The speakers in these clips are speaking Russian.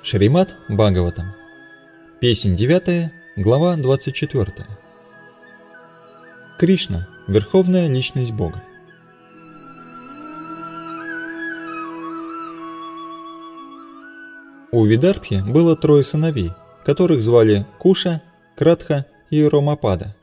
Шримад Бхагаватам. Песнь 9, глава 24. Кришна – Верховная Личность Бога. У Видарбхи было трое сыновей, которых звали Куша, Кратха и Ромапада.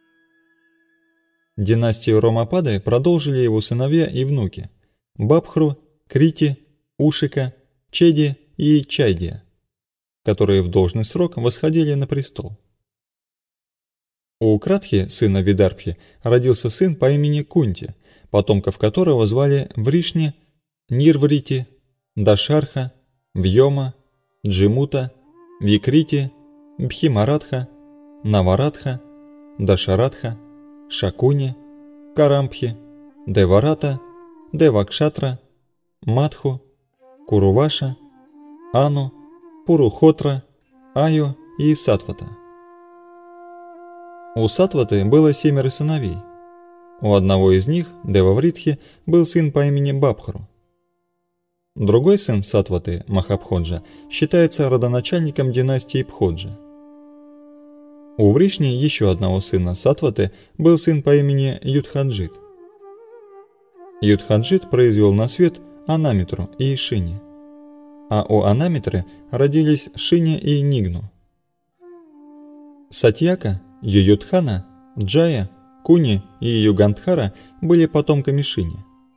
Династию Ромапады продолжили его сыновья и внуки – Бабхру, Крити, Ушика, Чеди и Чайдия, которые в должный срок восходили на престол. У Кратхи, сына Видарбхи, родился сын по имени Кунти, потомков которого звали Вришни, Нирврити, Дашарха, Вьома, Джимута, Викрити, Бхимарадха, Наварадха, Дашарадха, Шакуни, Карамбхи, Деварата, Девакшатра, Мадху, Куруваша, Ану, Пурухотра, Аю и Сатвата. У Сатваты было 7 сыновей. У одного из них, Девавритхи, был сын по имени Бабхру. Другой сын Сатваты, Махабходжа, считается родоначальником династии Пходжа. У Вришни, еще одного сына Сатваты, был сын по имени Юдхаджит. Юдхаджит произвел на свет Анамитру и Шини, а у Анамитры родились Шини и Нигну. Сатьяка, Ююдхана, Джая, Куни и Югандхара были потомками Шини.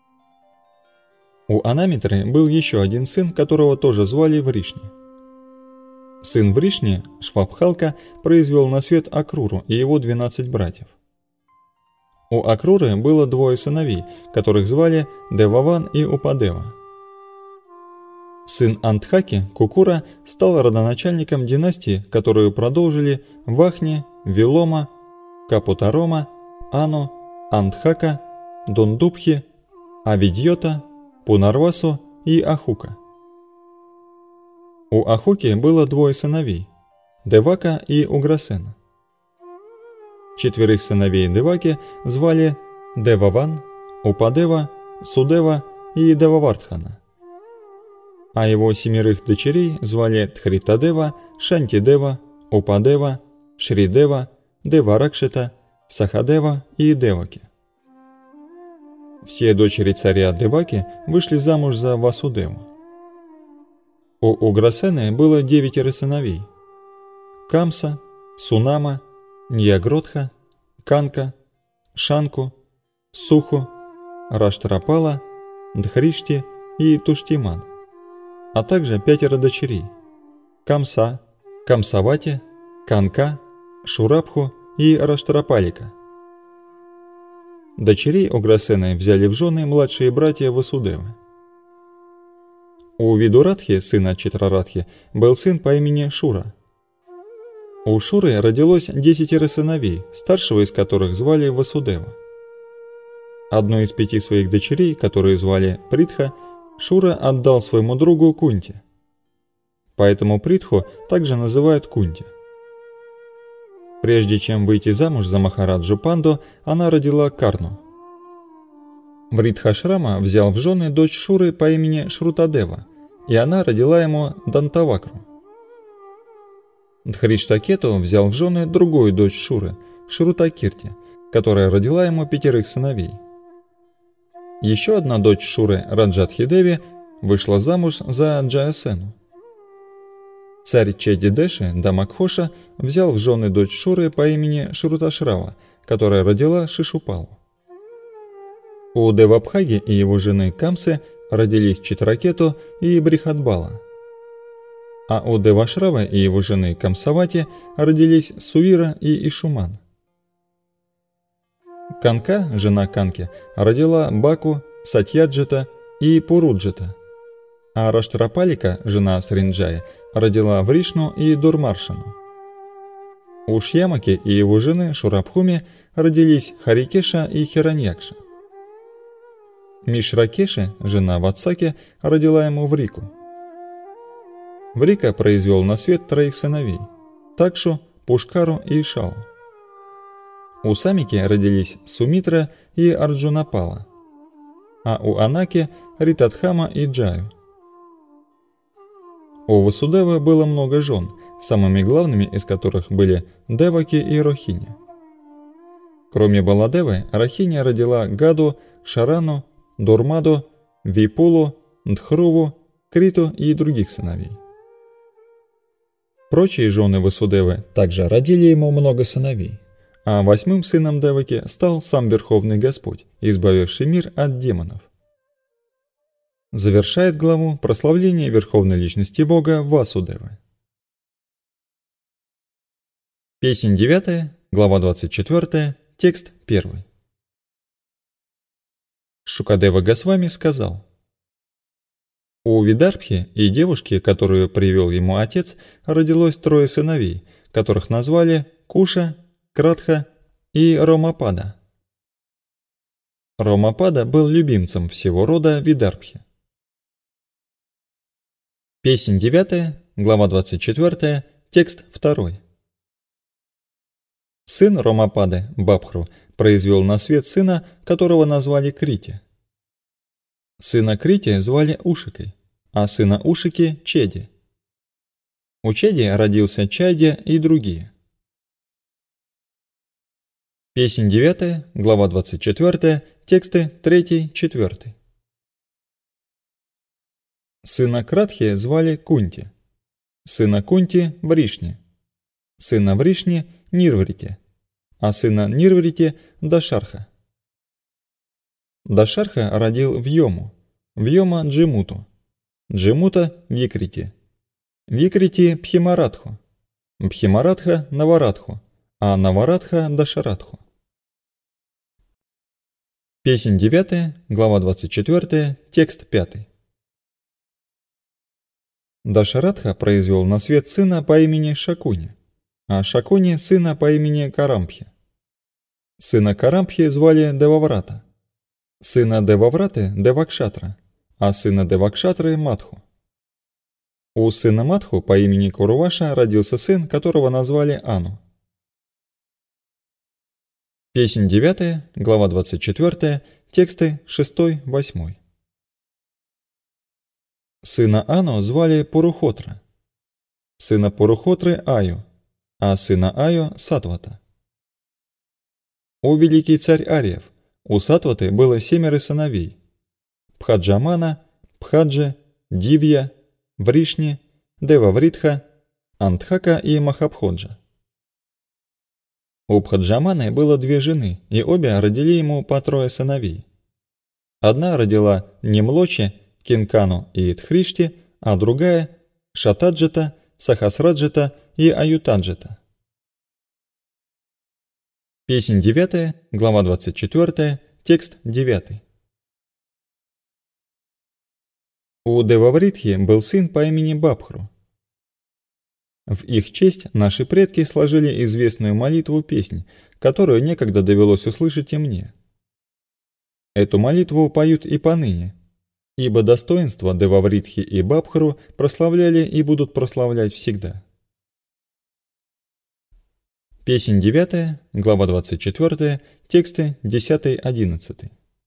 У Анамитры был еще один сын, которого тоже звали Вришни. Сын Вришни, Швабхалка, произвел на свет Акруру и его 12 братьев. У Акруры было 2 сыновей, которых звали Деваван и Упадева. Сын Антхаки, Кукура, стал родоначальником династии, которую продолжили Вахни, Вилома, Капутарома, Ану, Антхака, Дундубхи, Авидьота, Пунарвасу и Ахука. У Ахуки было 2 сыновей – Девака и Уграсена. 4 сыновей Деваки звали Деваван, Упадева, Судева и Девавардхана, а его 7 дочерей звали Тхритадева, Шантидева, Упадева, Шридева, Деваракшита, Сахадева и Деваки. Все дочери царя Деваки вышли замуж за Васудеву. У Уграсены было 9 сыновей – Камса, Сунама, Ньягродха, Канка, Шанку, Суху, Раштрапала, Дхришти и Туштиман, а также 5 дочерей – Камса, Камсавати, Канка, Шурабху и Раштрапалика. Дочерей Уграсены взяли в жены младшие братья Васудевы. У Видурадхи, сына Читрарадхи, был сын по имени Шура. У Шуры родилось 10 сыновей, старшего из которых звали Васудева. Одну из 5 своих дочерей, которую звали Притха, Шура отдал своему другу Кунти. Поэтому Притху также называют Кунти. Прежде чем выйти замуж за Махараджу Панду, она родила Карну. Вритхашрама взял в жены дочь Шуры по имени Шрутадева, и она родила ему Дантавакру. Дхриштакету взял в жены другую дочь Шуры, Шрутакирти, которая родила ему 5 сыновей. Еще одна дочь Шуры, Раджатхидеви, вышла замуж за Джаясену. Царь Чедидеши, Дамакхоша, взял в жены дочь Шуры по имени Шруташрава, которая родила Шишупалу. У Девабхаги и его жены Камсы родились Читракету и Брихадбала, а у Девашравы и его жены Камсавати родились Суира и Ишуман. Канка, жена Канки, родила Баку, Сатьяджита и Пуруджита, а Раштрапалика, жена Сринджая, родила Вришну и Дурмаршану. У Шьямаки и его жены Шурабхуми родились Харикеша и Хираньякша. Мишракеши, жена Ватсаки, родила ему Врику. Врика произвел на свет 3 сыновей – Такшу, Пушкару и Шалу. У Самики родились Сумитра и Арджунапала, а у Анаки – Ритатхама и Джаю. У Васудевы было много жен, самыми главными из которых были Деваки и Рохини. Кроме Баладевы, Рохини родила Гаду, Шарану, Дурмаду, Випулу, Дхруву, Криту и других сыновей. Прочие жены Васудевы также родили ему много сыновей, а 8-м сыном Деваки стал сам Верховный Господь, избавивший мир от демонов. Завершает главу прославление Верховной Личности Бога Васудевы. Песнь 9, глава 24, текст 1. Шукадева Госвами сказал: у Видарбхи и девушки, которую привел ему отец, родилось 3 сыновей, которых назвали Куша, Кратха и Ромапада. Ромапада был любимцем всего рода Видарбхи. Песнь 9, глава 24, текст 2. Сын Ромапады, Бабхру, произвел на свет сына, которого назвали Крити. Сына Крити звали Ушикой, а сына Ушики – Чеди. У Чеди родился Чайдя и другие. Песнь 9, глава 24, тексты 3-4. Сына Кратхи звали Кунти, сына Кунти – Вришни, сына Вришни – Нирврити, а сына Нирврити – Дашарха. Дашарха родил Вьому, Вьома – Джимуту, Джимута – Викрити, Викрити – Пхимарадху, Пхимарадха – Наварадху, а Наварадха – Дашарадху. Песнь 9, глава 24, текст 5. Дашарадха произвел на свет сына по имени Шакуни, а Шакуни – сына по имени Карампхи. Сына Карампхи звали Деваврата, сына Девавраты – Девакшатра, а сына Девакшатры – Матху. У сына Матху по имени Куруваша родился сын, которого назвали Ану. Песнь 9, глава 24, тексты 6-8. Сына Ану звали Пурухотра, сына Пурухотры – Аю, а сына Аю – Сатвата. О великий царь Ариев, у Сатваты было 7 сыновей – Пхаджамана, Пхаджи, Дивья, Вришни, Девавритха, Антхака и Махабходжа. У Пхаджаманы было 2 жены, и обе родили ему по 3 сыновей. Одна родила Немлочи, Кинкану и Тхришти, а другая – Шатаджита, Сахасраджита и Аютаджита. Песнь 9, глава 24, текст 9. У Девавритхи был сын по имени Бабхру. В их честь наши предки сложили известную молитву-песнь, которую некогда довелось услышать и мне. Эту молитву поют и поныне, ибо достоинства Девавритхи и Бабхру прославляли и будут прославлять всегда. Песнь 9, глава 24, тексты 10-11.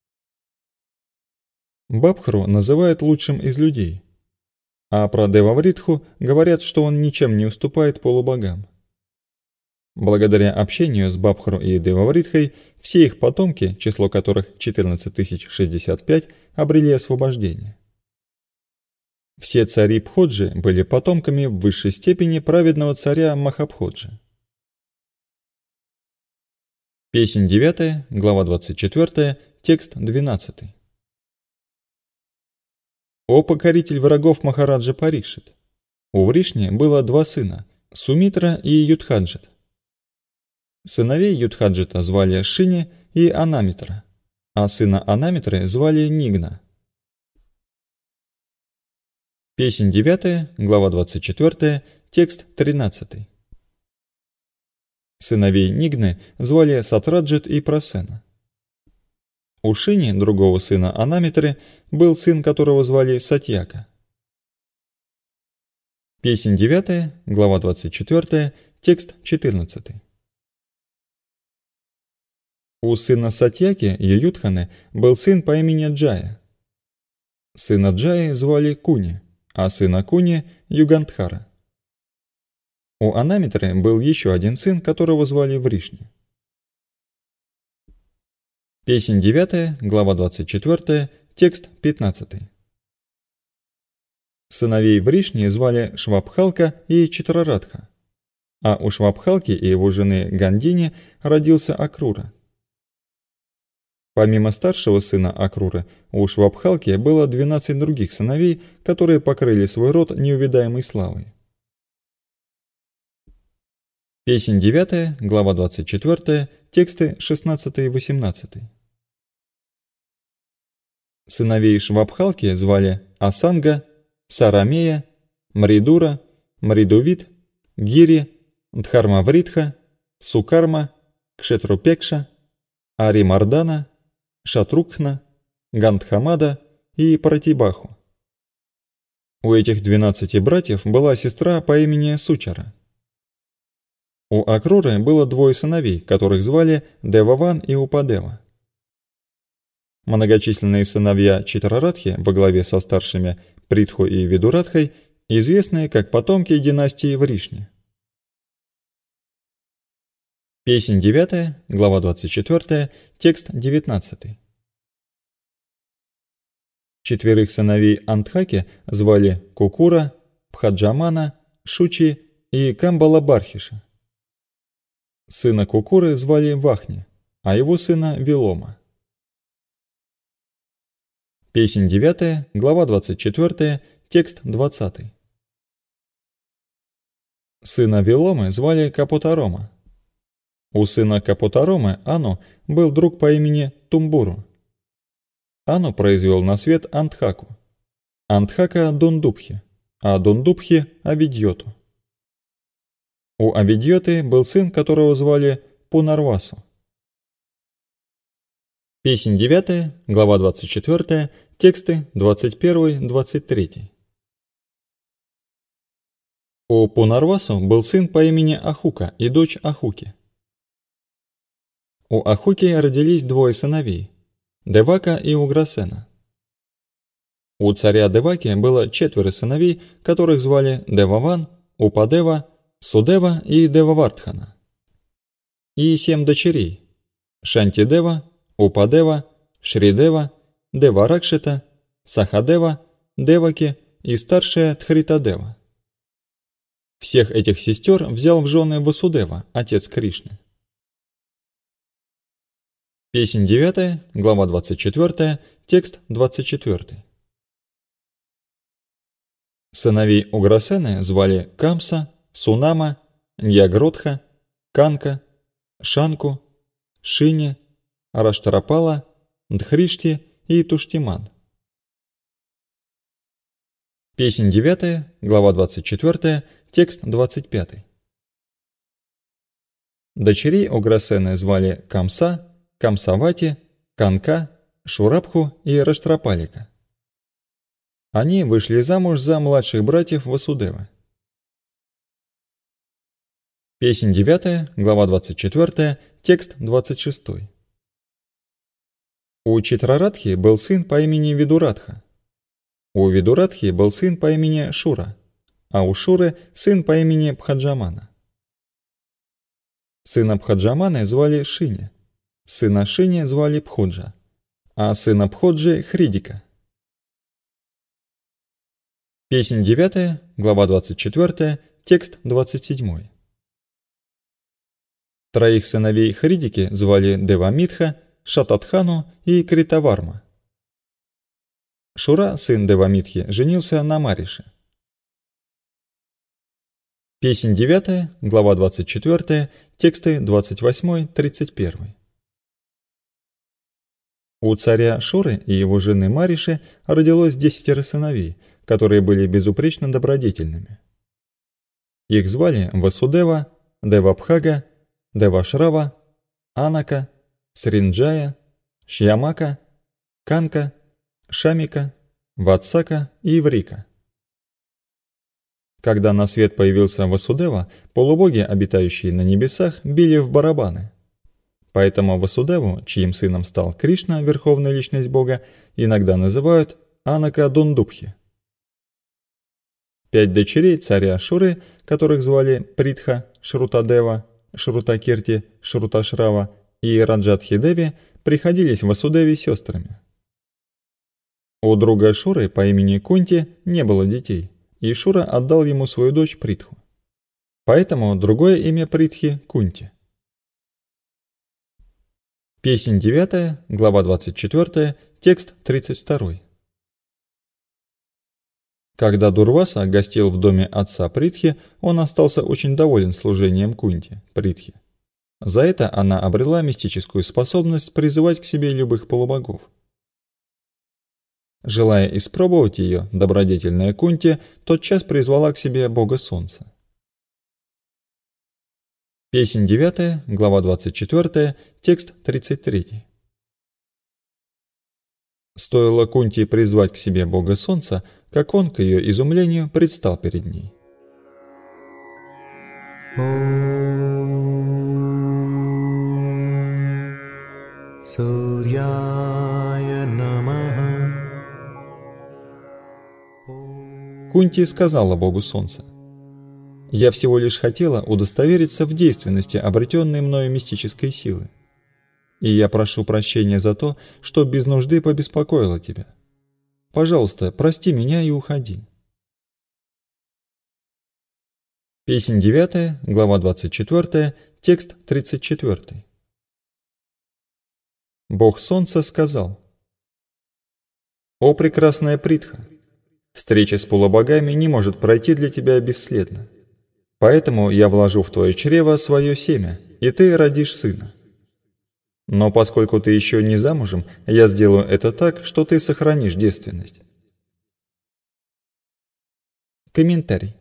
Бабхру называют лучшим из людей, а про Девавритху говорят, что он ничем не уступает полубогам. Благодаря общению с Бабхру и Девавритхой все их потомки, число которых 14065, обрели освобождение. Все цари Пходжи были потомками в высшей степени праведного царя Махабходжи. Песнь 9, глава 24, текст 12. О покоритель врагов Махараджа Парикшит! У Вришни было 2 сына – Сумитра и Юдхаджит. Сыновей Юдхаджита звали Шини и Анамитра, а сына Анамитры звали Нигна. Песнь 9, глава 24, текст 13. Сыновей Нигны звали Сатраджит и Прасена. У Шини, другого сына Анамитры, был сын, которого звали Сатьяка. Песнь 9, глава 24, текст 14. У сына Сатьяки, Ююдханы, был сын по имени Джая. Сына Джаи звали Куни, а сын Акуни – Югандхара. У Анамитры был еще один сын, которого звали Вришни. Песнь 9, глава 24, текст 15. Сыновей Вришни звали Швабхалка и Читрарадха, а у Швабхалки и его жены Гандини родился Акрура. Помимо старшего сына Акруры, у Швабхалки было 12 других сыновей, которые покрыли свой род неувидаемой славой. Песнь 9, глава 24, тексты 16 и 18. Сыновей Швабхалки звали Асанга, Сарамея, Мридура, Мридувит, Гири, Дхармавритха, Сукарма, Кшетрупекша, Аримардана, Шатрукхна, Гандхамада и Пратибаху. У этих 12 братьев была сестра по имени Сучара. У Акруры было двое сыновей, которых звали Деваван и Упадева. Многочисленные сыновья Читрарадхи во главе со старшими Притху и Видурадхой, известные как потомки династии Вришни. Песнь 9, глава 24, текст 19. Четверых сыновей Антхаки звали Кукура, Пхаджамана, Шучи и Камбала-Бархиша. Сына Кукуры звали Вахни, а его сына Вилома. Песнь 9, глава 24, текст 20. Сына Виломы звали Капотарома. У сына Капотаромы, Ану, был друг по имени Тумбуру. Ану произвел на свет Антхаку. Антхака – Дундубхи, а Дундубхи – Авидьоту. У Авидьоты был сын, которого звали Пунарвасу. Песнь 9, глава 24, тексты 21-23. У Пунарвасу был сын по имени Ахука и дочь Ахуки. У Ахуки родились двое сыновей – Девака и Уграсена. У царя Деваки было 4 сыновей, которых звали Деваван, Упадева, Судева и Девавартхана. И 7 дочерей – Шантидева, Упадева, Шридева, Деваракшита, Сахадева, Деваки и старшая Тхритадева. Всех этих сестер взял в жены Васудева, отец Кришны. Песнь 9, глава 24, текст 24. Сыновей Уграсены звали Камса, Сунама, Ньягродха, Канка, Шанку, Шини, Араштарапала, Дхришти и Туштиман. Песнь 9, глава 24, текст 25. Дочерей Уграсены звали Камса, Камсавати, Канка, Шурабху и Раштрапалика. Они вышли замуж за младших братьев Васудевы. Песнь 9, глава 24, текст 26. У Читрарадхи был сын по имени Видурадха. У Видурадхи был сын по имени Шура, а у Шуры сын по имени Пхаджамана. Сына Пхаджаманы звали Шини, сына Шини звали Пхуджа, а сына Пхуджи – Хридика. Песнь 9, глава 24, текст 27. Троих сыновей Хридики звали Девамитха, Шататхану и Критаварма. Шура, сын Девамитхи, женился на Марише. Песнь 9, глава 24, тексты 28-31. У царя Шуры и его жены Мариши родилось 10 сыновей, которые были безупречно добродетельными. Их звали Васудева, Девабхага, Девашрава, Анака, Сринджая, Шьямака, Канка, Шамика, Ватсака и Врика. Когда на свет появился Васудева, полубоги, обитающие на небесах, били в барабаны. Поэтому Васудеву, чьим сыном стал Кришна, верховная личность Бога, иногда называют Анака Дундубхи. 5 дочерей царя Шуры, которых звали Притха, Шрутадева, Шрутакирти, Шруташрава и Раджатхидеви, приходились Васудеве сестрами. У друга Шуры по имени Кунти не было детей, и Шура отдал ему свою дочь Притху. Поэтому другое имя Притхи – Кунти. Песнь 9, глава 24, текст 32. Когда Дурваса гостил в доме отца Притхи, он остался очень доволен служением Кунти, Притхи. За это она обрела мистическую способность призывать к себе любых полубогов. Желая испробовать ее, добродетельная Кунти тотчас призвала к себе бога солнца. Песнь 9, глава 24, текст 33. Стоило Кунти призвать к себе бога солнца, как он, к ее изумлению, предстал перед ней. Кунти сказала богу солнца: «Я всего лишь хотела удостовериться в действенности обретенной мною мистической силы. И я прошу прощения за то, что без нужды побеспокоила тебя. Пожалуйста, прости меня и уходи». Песнь 9, глава 24, текст 34. Бог солнца сказал: «О прекрасная Притха! Встреча с полубогами не может пройти для тебя бесследно. Поэтому я вложу в твое чрево свое семя, и ты родишь сына. Но поскольку ты еще не замужем, я сделаю это так, что ты сохранишь девственность». Комментарий.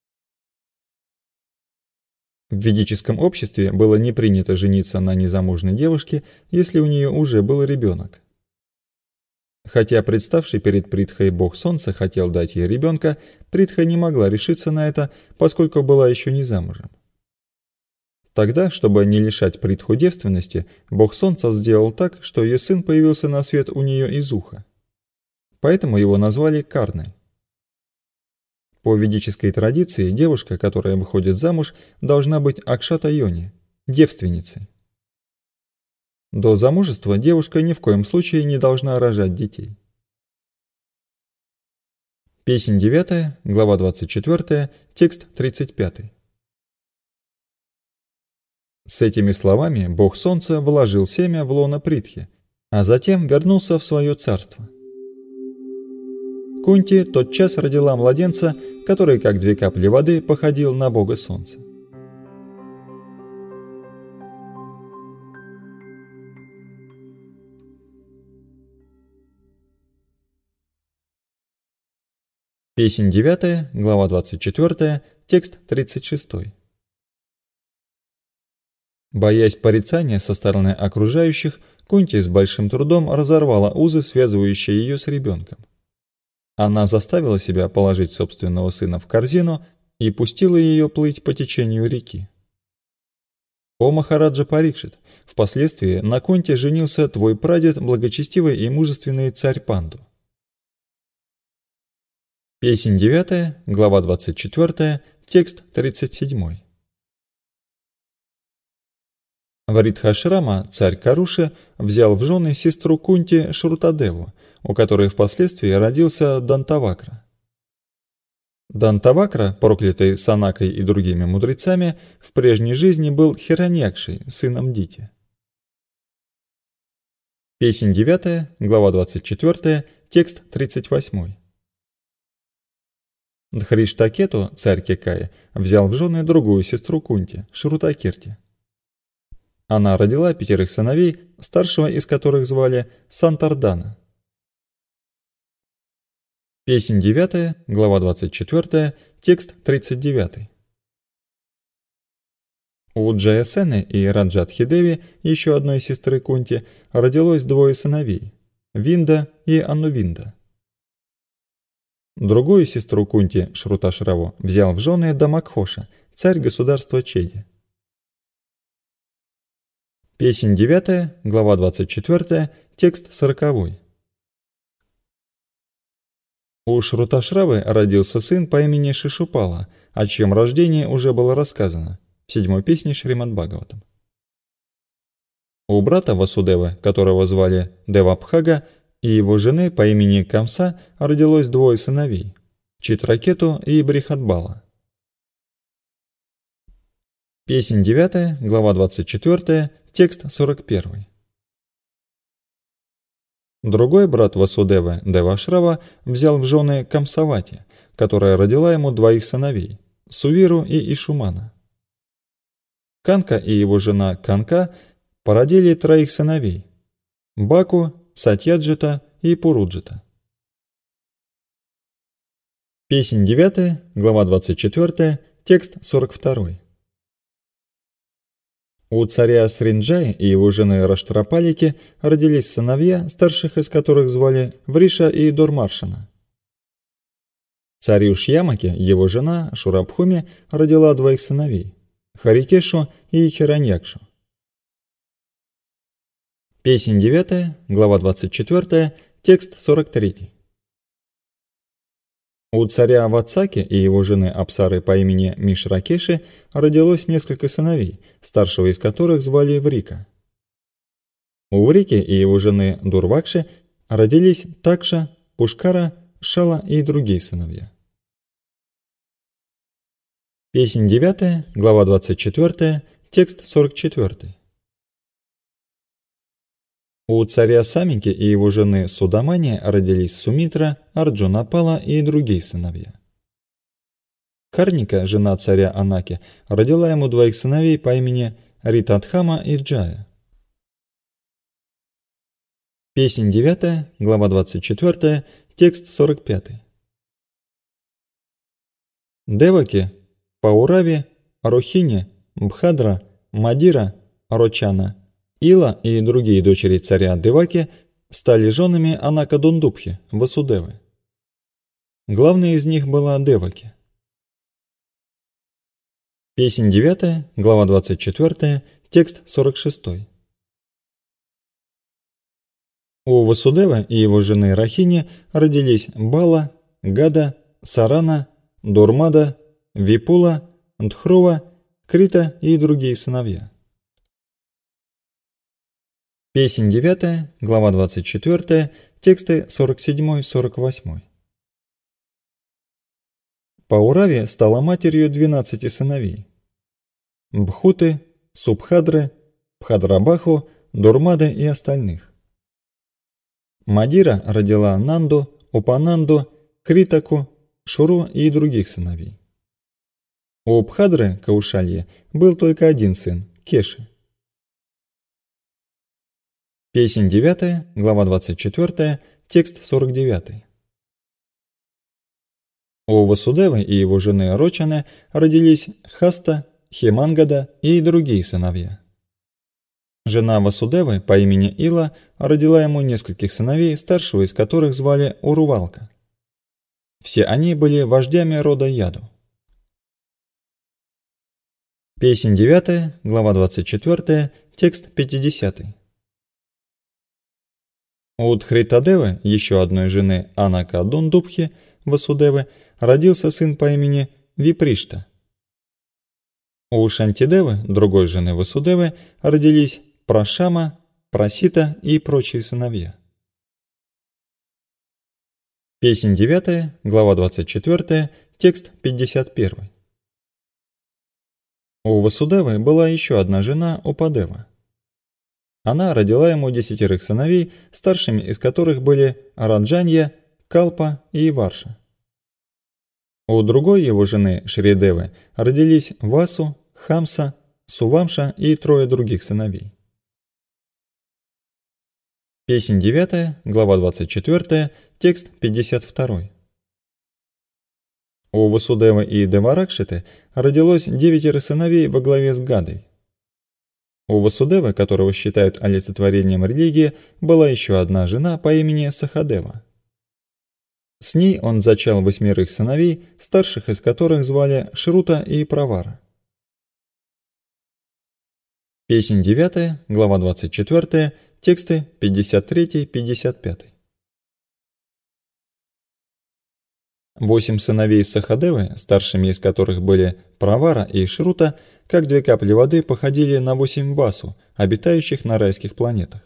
В ведическом обществе было не принято жениться на незамужней девушке, если у нее уже был ребенок. Хотя представший перед Притхой бог солнца хотел дать ей ребенка, Притха не могла решиться на это, поскольку была еще не замужем. Тогда, чтобы не лишать Притху девственности, бог солнца сделал так, что ее сын появился на свет у нее из уха. Поэтому его назвали Карной. По ведической традиции девушка, которая выходит замуж, должна быть Акшата-йони, девственницей. До замужества девушка ни в коем случае не должна рожать детей. Песнь 9, глава 24, текст 35. С этими словами бог солнца вложил семя в лоно Притхи, а затем вернулся в свое царство. Кунти тотчас родила младенца, который, как 2 капли воды, походил на бога солнца. Песнь 9, глава 24, текст 36. Боясь порицания со стороны окружающих, Кунти с большим трудом разорвала узы, связывающие ее с ребенком. Она заставила себя положить собственного сына в корзину и пустила ее плыть по течению реки. «О Махараджа Парикшит, впоследствии на Кунти женился твой прадед, благочестивый и мужественный царь Панду». Песнь 9, глава 24, текст 37. Вридхашрама, царь Каруши, взял в жены сестру Кунти Шрутадеву, у которой впоследствии родился Дантавакра. Дантавакра, проклятый Санакой и другими мудрецами, в прежней жизни был Хираньякшей, сыном Дити. Песнь 9, глава 24, текст 38. Дхриштакету, царь Кекаи, взял в жены другую сестру Кунти, Шрутакирти. Она родила 5 сыновей, старшего из которых звали Сантардана. Песнь 9, глава 24, текст 39. У Джаясены и Раджатхидеви, еще одной сестры Кунти, родилось 2 сыновей – Винда и Анувинда. Другую сестру Кунти, Шруташраву, взял в жены Дамакхоша, царь государства Чеди. Песнь 9, глава 24, текст 40. У Шруташравы родился сын по имени Шишупала, о чьем рождении уже было рассказано в 7-й песне Шримад-Бхагаватам. У брата Васудевы, которого звали Девабхага, и его жены по имени Камса родилось 2 сыновей – Читракету и Брихадбала. Песнь 9, глава 24, текст 41. Другой брат Васудевы, Девашрава, взял в жены Камсавати, которая родила ему 2 сыновей – Сувиру и Ишумана. Канка и его жена Канка породили 3 сыновей – Баку, Сатьяджита и Пуруджита. Песнь 9, глава 24, текст 42. У царя Сринджая и его жены Раштрапалики родились сыновья, старших из которых звали Вриша и Дурмаршана. Царю Шьямаке его жена Шурабхуми родила 2 сыновей – Харикешу и Хираньякшу. Песнь 9, глава 24, текст 43. У царя Ватсаки и его жены Апсары по имени Мишракеши родилось несколько сыновей, старшего из которых звали Врика. У Врики и его жены Дурвакши родились Такша, Пушкара, Шала и другие сыновья. Песнь 9, глава 24, текст 44. У царя Самики и его жены Судамани родились Сумитра, Арджунапала и другие сыновья. Карника, жена царя Анаки, родила ему 2 сыновей по имени Ритадхама и Джая. Песнь 9, глава 24, текст 45. Деваки, Паурави, Рохини, Бхадра, Мадира, Рочана, Ила и другие дочери царя Деваки стали женами Анакадундубхи, Васудевы. Главной из них была Деваки. Песнь 9, глава 24, текст 46. У Васудевы и его жены Рахини родились Бала, Гада, Сарана, Дурмада, Випула, Дхрува, Крита и другие сыновья. Песнь 9, глава 24, тексты 47-48. Паурави стала матерью 12 сыновей – Бхуты, Субхадры, Бхадрабаху, Дурмады и остальных. Мадира родила Нанду, Упананду, Критаку, Шуру и других сыновей. У Бхадры, Каушальи, был только 1 сын – Кеши. Песнь 9, глава 24, текст 49. У Васудевы и его жены Рочаны родились Хаста, Хемангада и другие сыновья. Жена Васудевы по имени Ила родила ему нескольких сыновей, старшего из которых звали Урувалка. Все они были вождями рода Яду. Песнь 9, глава 24, текст 50. У Дхритадевы, еще одной жены Анакадундубхи, Васудевы, родился сын по имени Випришта. У Шантидевы, другой жены Васудевы, родились Прашама, Прасита и прочие сыновья. Песнь 9, глава 24, текст 51. У Васудевы была еще одна жена Упадева. Она родила ему 10 сыновей, старшими из которых были Раджанья, Калпа и Варша. У другой его жены Шридевы родились Васу, Хамса, Сувамша и 3 других сыновей. Песнь 9, глава 24, текст 52. У Васудевы и Деваракшиты родилось 9 сыновей во главе с Гадой. У Васудевы, которого считают олицетворением религии, была еще одна жена по имени Сахадева. С ней он зачал 8 сыновей, старших из которых звали Шрута и Правара. Песнь 9, глава 24, тексты 53-55. 8 сыновей Сахадевы, старшими из которых были Правара и Шрута, как 2 капли воды походили на 8 Васу, обитающих на райских планетах.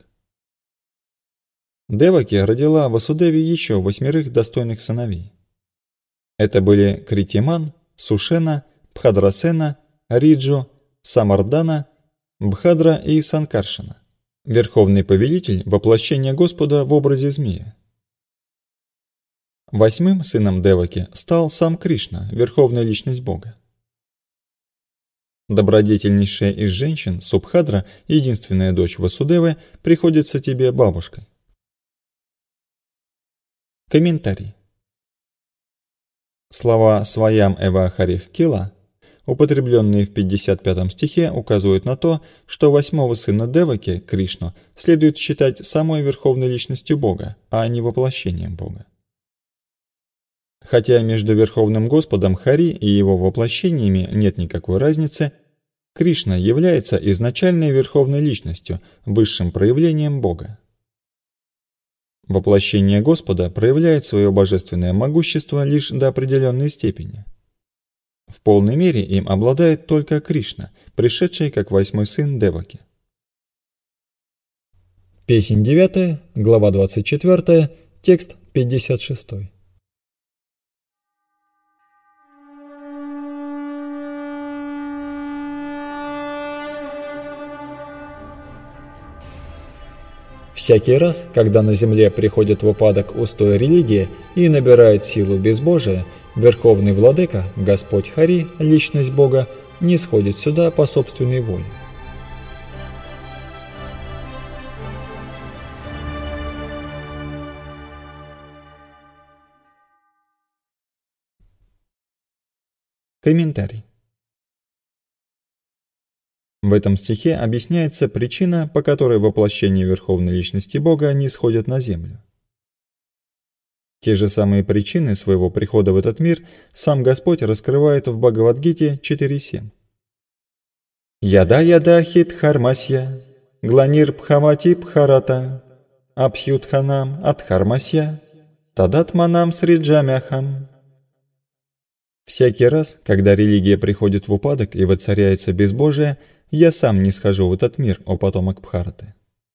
Деваки родила Васудеви еще 8 достойных сыновей. Это были Критиман, Сушена, Бхадрасена, Риджу, Самардана, Бхадра и Санкаршана, верховный повелитель воплощения Господа в образе змея. 8-м сыном Деваки стал сам Кришна, верховная личность Бога. Добродетельнейшая из женщин, Субхадра, единственная дочь Васудевы, приходится тебе бабушкой. Комментарий. Слова «своям эва харих кила», употребленные в 55 стихе, указывают на то, что 8-го сына Деваки, Кришну, следует считать самой верховной личностью Бога, а не воплощением Бога. Хотя между Верховным Господом Хари и его воплощениями нет никакой разницы, Кришна является изначальной верховной личностью, высшим проявлением Бога. Воплощение Господа проявляет свое божественное могущество лишь до определенной степени. В полной мере им обладает только Кришна, пришедший как 8-й сын Деваки. Песнь 9, глава 24, текст 56. Всякий раз, когда на земле приходит в упадок устой религии и набирает силу безбожия, Верховный Владыка, Господь Хари, личность Бога, не сходит сюда по собственной воле. Комментарий. В этом стихе объясняется причина, по которой воплощение Верховной Личности Бога не сходит на землю. Те же самые причины своего прихода в этот мир сам Господь раскрывает в Бхагавад-гите 4.7. Яда хит хармасья, гланир пхавати пхарата, абхютханам атхармасья, тадатманам сриджамяхам. Всякий раз, когда религия приходит в упадок и воцаряется безбожие, я сам не схожу в этот мир, о потомок Бхараты.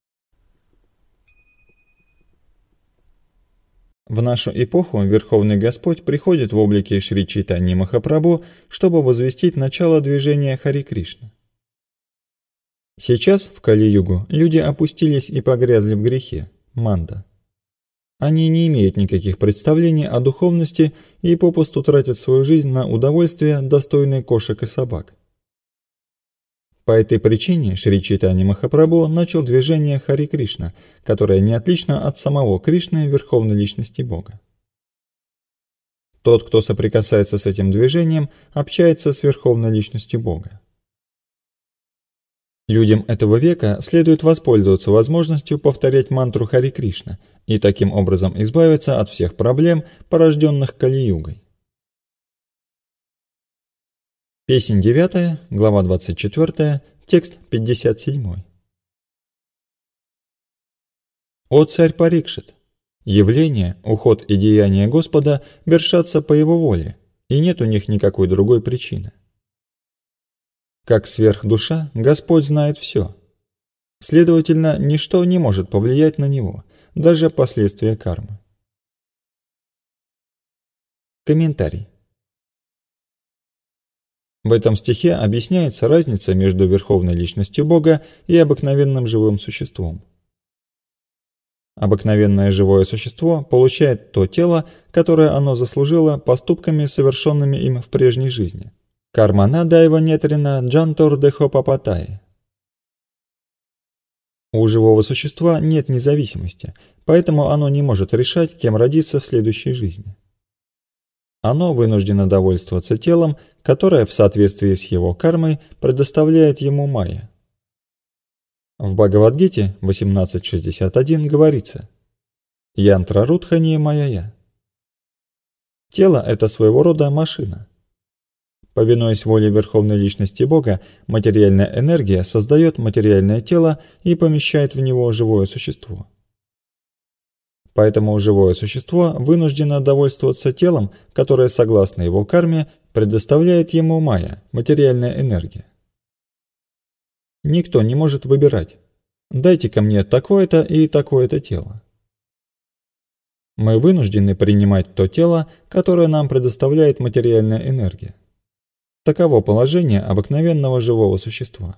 В нашу эпоху Верховный Господь приходит в облике Шри Чайтаньи Махапрабху, чтобы возвестить начало движения Хари Кришна. Сейчас, в Кали-югу, люди опустились и погрязли в грехе, манда. Они не имеют никаких представлений о духовности и попусту тратят свою жизнь на удовольствия, достойные кошек и собак. По этой причине Шри Чайтанья Махапрабху начал движение Хари Кришна, которое не отлично от самого Кришны, Верховной Личности Бога. Тот, кто соприкасается с этим движением, общается с Верховной Личностью Бога. Людям этого века следует воспользоваться возможностью повторять мантру Хари Кришна и таким образом избавиться от всех проблем, порожденных Кали-югой. Песнь 9, глава 24, текст 57. «О царь Парикшит! Явление, уход и деяния Господа вершатся по Его воле, и нет у них никакой другой причины. Как сверхдуша, Господь знает все. Следовательно, ничто не может повлиять на Него, даже последствия кармы». Комментарий. В этом стихе объясняется разница между Верховной Личностью Бога и обыкновенным живым существом. Обыкновенное живое существо получает то тело, которое оно заслужило поступками, совершенными им в прежней жизни. Кармана дайва нетрина джантор дехопапатай. У живого существа нет независимости, поэтому оно не может решать, кем родиться в следующей жизни. Оно вынуждено довольствоваться телом, которое в соответствии с его кармой предоставляет ему майя. В Бхагавад-гите 18.61 говорится «Янтрарудхани майя». Тело – это своего рода машина. Повинуясь воле Верховной Личности Бога, материальная энергия создает материальное тело и помещает в него живое существо. Поэтому живое существо вынуждено довольствоваться телом, которое, согласно его карме, предоставляет ему майя, материальная энергия. Никто не может выбирать: дайте-ка мне такое-то и такое-то тело. Мы вынуждены принимать то тело, которое нам предоставляет материальная энергия. Таково положение обыкновенного живого существа.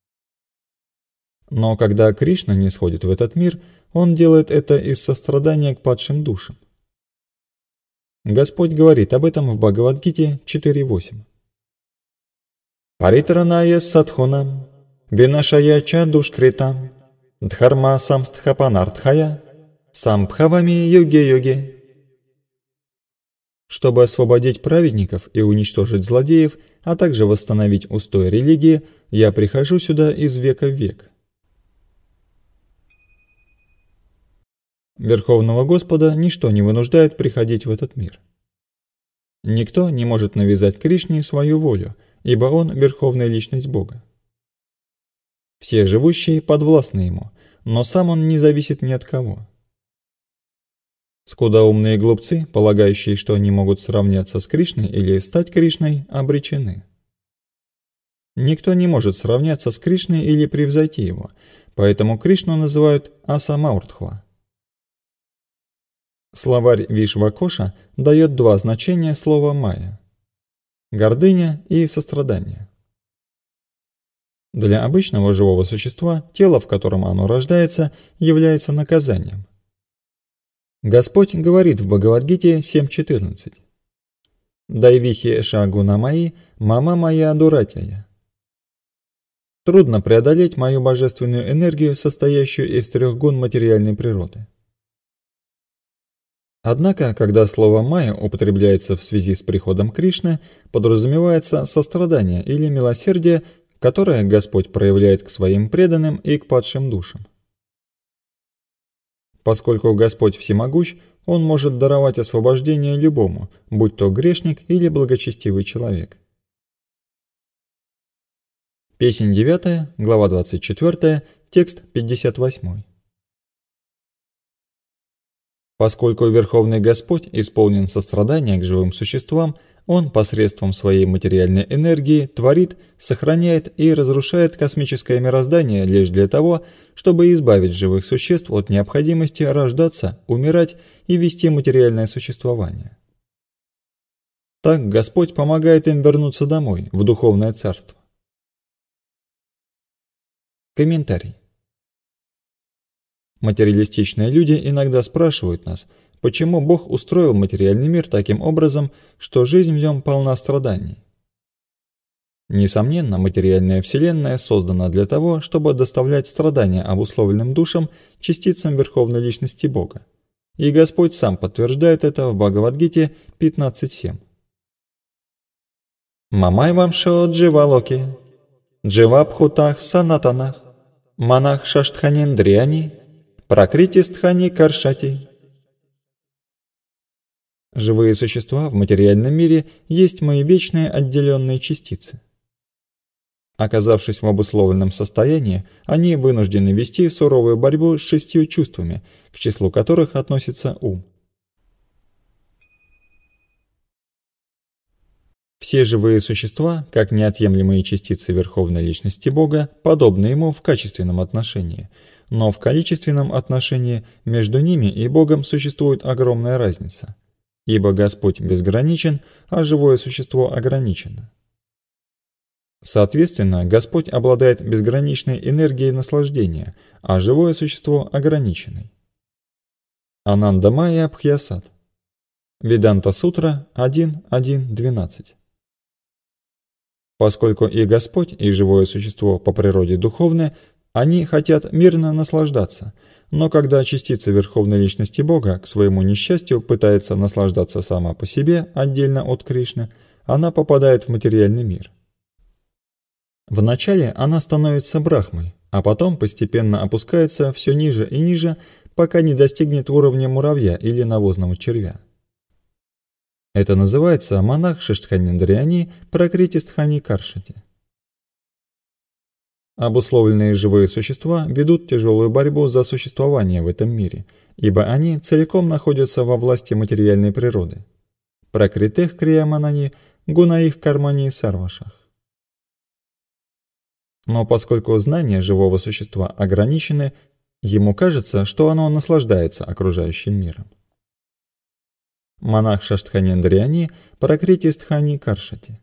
Но когда Кришна нисходит в этот мир, он делает это из сострадания к падшим душам. Господь говорит об этом в Бхагавад-гите 4.8. Паритраная садхунам, винашая ча душкритам, дхарма самстхапанартхая, самбхавами йоге-йоге. Чтобы освободить праведников и уничтожить злодеев, а также восстановить устой религии, я прихожу сюда из века в век. Верховного Господа ничто не вынуждает приходить в этот мир. Никто не может навязать Кришне свою волю, ибо он – верховная личность Бога. Все живущие подвластны ему, но сам он не зависит ни от кого. Скудоумные глупцы, полагающие, что они могут сравняться с Кришной или стать Кришной, обречены. Никто не может сравняться с Кришной или превзойти его, поэтому Кришну называют Асамауртхва. Словарь Вишвакоша дает два значения слова «майя» – гордыня и сострадание. Для обычного живого существа тело, в котором оно рождается, является наказанием. Господь говорит в Бхагавад-гите 7.14: «Дайвихи шагуна маи, мама моя дуратяя». Трудно преодолеть мою божественную энергию, состоящую из трех гун материальной природы. Однако, когда слово «майя» употребляется в связи с приходом Кришны, подразумевается сострадание или милосердие, которое Господь проявляет к своим преданным и к падшим душам. Поскольку Господь всемогущ, Он может даровать освобождение любому, будь то грешник или благочестивый человек. Песнь 9, глава 24, текст 58. Поскольку Верховный Господь исполнен сострадания к живым существам, Он посредством своей материальной энергии творит, сохраняет и разрушает космическое мироздание лишь для того, чтобы избавить живых существ от необходимости рождаться, умирать и вести материальное существование. Так Господь помогает им вернуться домой, в духовное царство. Комментарий. Материалистичные люди иногда спрашивают нас, почему Бог устроил материальный мир таким образом, что жизнь в нем полна страданий. Несомненно, материальная вселенная создана для того, чтобы доставлять страдания обусловленным душам, частицам Верховной Личности Бога. И Господь сам подтверждает это в Бхагавад-гите 15.7. «Мамай вамшо дживалоки, дживабхутах санатанах, манах шаштханендриани, пракритистхани каршати». Живые существа в материальном мире есть мои вечные отделенные частицы. Оказавшись в обусловленном состоянии, они вынуждены вести суровую борьбу с 6 чувствами, к числу которых относится ум. Все живые существа, как неотъемлемые частицы Верховной Личности Бога, подобны Ему в качественном отношении, но в количественном отношении между ними и Богом существует огромная разница, ибо Господь безграничен, а живое существо ограничено. Соответственно, Господь обладает безграничной энергией наслаждения, а живое существо ограниченной. Анандамайя Абхьясат. Веданта Сутра 1.1.12. Поскольку и Господь, и живое существо по природе духовны, они хотят мирно наслаждаться, но когда частица Верховной Личности Бога к своему несчастью пытается наслаждаться сама по себе, отдельно от Кришны, она попадает в материальный мир. Вначале она становится брахмой, а потом постепенно опускается все ниже и ниже, пока не достигнет уровня муравья или навозного червя. Это называется монах Шаштханендриани Пракритистхани Каршати. Обусловленные живые существа ведут тяжелую борьбу за существование в этом мире, ибо они целиком находятся во власти материальной природы. Пракритех крияманани, гунаих кармани сарвашах. Но поскольку знания живого существа ограничены, ему кажется, что оно наслаждается окружающим миром. Монах Шаштханендриани Пракрити Стхани Каршати.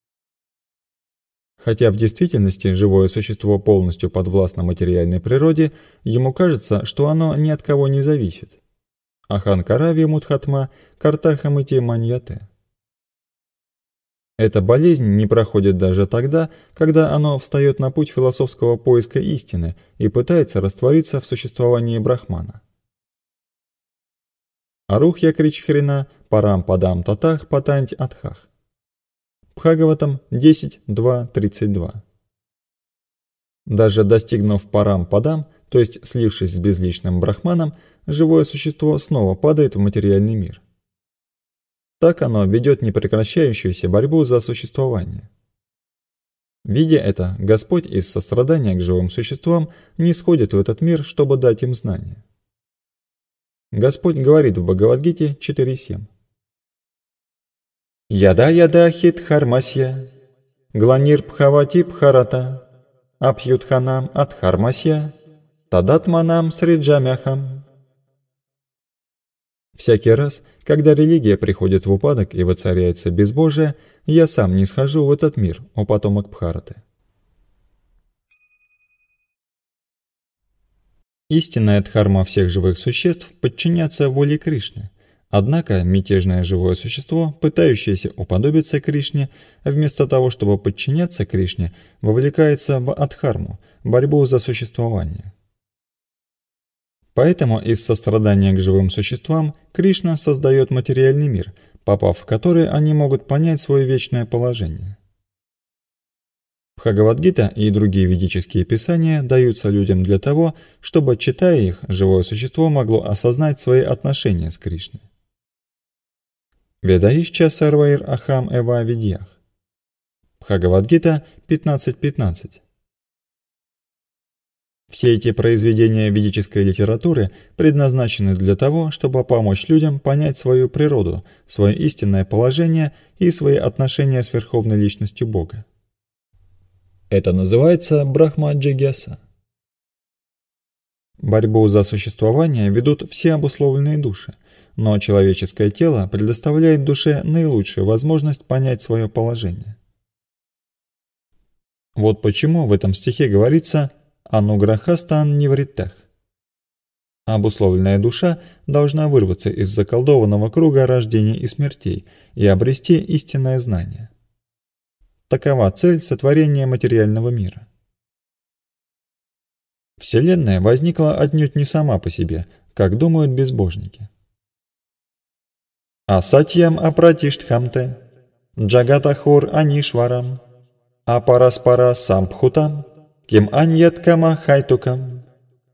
Хотя в действительности живое существо полностью подвластно материальной природе, ему кажется, что оно ни от кого не зависит. Аханкарави Мудхатма Картахамити Маньяте. Эта болезнь не проходит даже тогда, когда оно встает на путь философского поиска истины и пытается раствориться в существовании Брахмана. Арухья Кричхрина Парам Падам Татах Патанти Атхах. Бхагаватам 10.2.32. Даже достигнув Парам Падам, то есть слившись с безличным Брахманом, живое существо снова падает в материальный мир. Так оно ведет непрекращающуюся борьбу за существование. Видя это, Господь из сострадания к живым существам не сходит в этот мир, чтобы дать им знания. Господь говорит в Бхагавад-гите 4.7. Яда хит хармасья, гланир пхавати пхарата, абхютханам от хармасья, тадатманам сриджамяхам. Всякий раз, когда религия приходит в упадок и воцаряется безбожие, я сам не схожу в этот мир, о потомок Бхараты. Истинная дхарма всех живых существ подчиняться воле Кришны. Однако мятежное живое существо, пытающееся уподобиться Кришне, вместо того, чтобы подчиняться Кришне, вовлекается в адхарму, борьбу за существование. Поэтому из сострадания к живым существам Кришна создает материальный мир, попав в который они могут понять свое вечное положение. Бхагавад-гита и другие ведические писания даются людям для того, чтобы, читая их, живое существо могло осознать свои отношения с Кришной. Ведаишча сарваир ахам эва видьях. Бхагавад-гита 15.15. Все эти произведения ведической литературы предназначены для того, чтобы помочь людям понять свою природу, свое истинное положение и свои отношения с Верховной Личностью Бога. Это называется брахма-джигьяса. Борьбу за существование ведут все обусловленные души, но человеческое тело предоставляет душе наилучшую возможность понять свое положение. Вот почему в этом стихе говорится «Ануграхастан нивриттах». Обусловленная душа должна вырваться из заколдованного круга рождений и смертей и обрести истинное знание. Такова цель сотворения материального мира. Вселенная возникла отнюдь не сама по себе, как думают безбожники. Асатьям апратиштхамте, джагатахур анишварам, апараспара самбхутам, ким аньят кама хайтукам.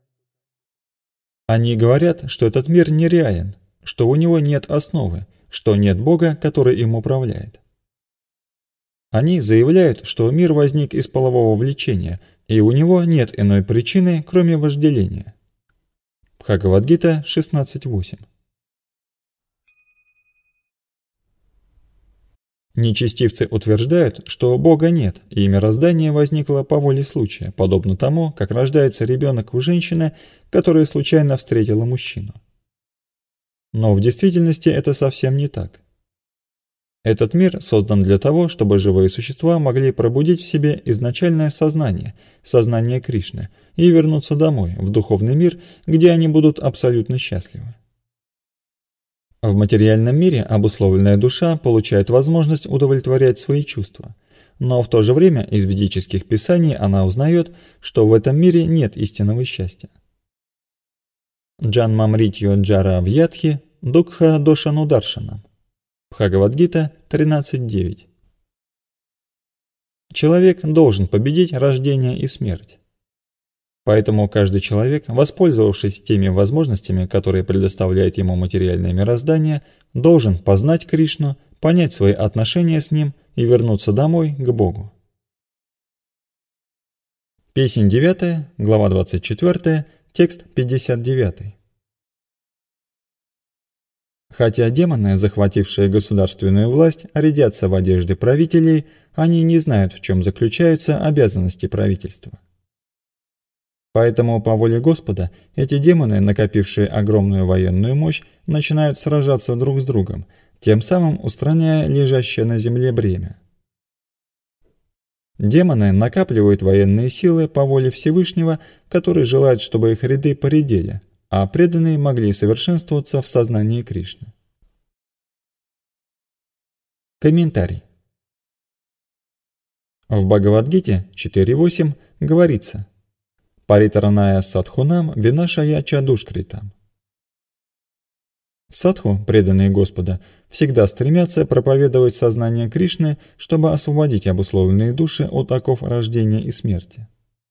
Они говорят, что этот мир нереален, что у него нет основы, что нет Бога, который им управляет. Они заявляют, что мир возник из полового влечения, и у него нет иной причины, кроме вожделения. Бхагавад-гита 16.8. Нечестивцы утверждают, что Бога нет, и мироздание возникло по воле случая, подобно тому, как рождается ребенок у женщины, которая случайно встретила мужчину. Но в действительности это совсем не так. Этот мир создан для того, чтобы живые существа могли пробудить в себе изначальное сознание, сознание Кришны, и вернуться домой, в духовный мир, где они будут абсолютно счастливы. В материальном мире обусловленная душа получает возможность удовлетворять свои чувства, но в то же время из ведических писаний она узнает, что в этом мире нет истинного счастья. Джанмамритью джара вьятхи дукха дошану даршанам. Бхагавад-гита 13.9. Человек должен победить рождение и смерть. Поэтому каждый человек, воспользовавшись теми возможностями, которые предоставляет ему материальное мироздание, должен познать Кришну, понять свои отношения с Ним и вернуться домой к Богу. Песнь 9, глава 24, текст 59. Хотя демоны, захватившие государственную власть, рядятся в одежде правителей, они не знают, в чем заключаются обязанности правительства. Поэтому, по воле Господа, эти демоны, накопившие огромную военную мощь, начинают сражаться друг с другом, тем самым устраняя лежащее на земле бремя. Демоны накапливают военные силы по воле Всевышнего, который желает, чтобы их ряды поредели, а преданные могли совершенствоваться в сознании Кришны. Комментарий. В Бхагавад-гите 4.8 говорится: «Паритараная садхунам винашая чадушкритам». Садху, преданные Господа, всегда стремятся проповедовать сознание Кришны, чтобы освободить обусловленные души от оков рождения и смерти.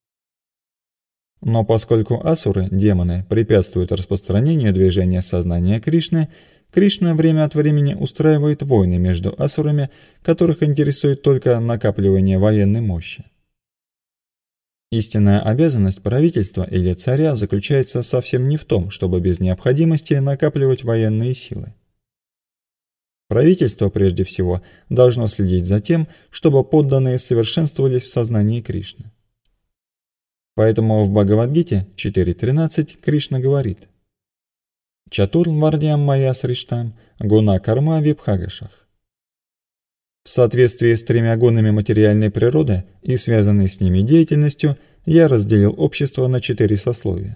Но поскольку асуры, демоны, препятствуют распространению движения сознания Кришны, Кришна время от времени устраивает войны между асурами, которых интересует только накапливание военной мощи. Истинная обязанность правительства или царя заключается совсем не в том, чтобы без необходимости накапливать военные силы. Правительство, прежде всего, должно следить за тем, чтобы подданные совершенствовались в сознании Кришны. Поэтому в Бхагавад-гите 4.13 Кришна говорит: «Чатурвардьям мая сриштам гуна карма випхагашах». В соответствии с 3 гунами материальной природы и связанной с ними деятельностью я разделил общество на 4 сословия.